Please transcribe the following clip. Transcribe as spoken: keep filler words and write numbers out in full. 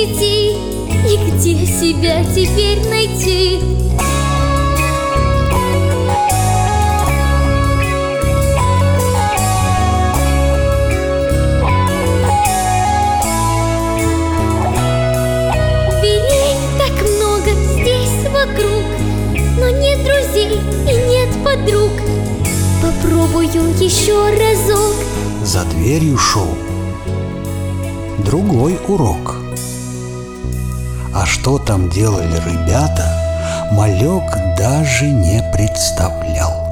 идти и где себя теперь найти? Дверей так много здесь вокруг, но нет друзей и нет подруг. Попробую еще разок. За дверью шел другой урок. А что там делали ребята, малек даже не представлял.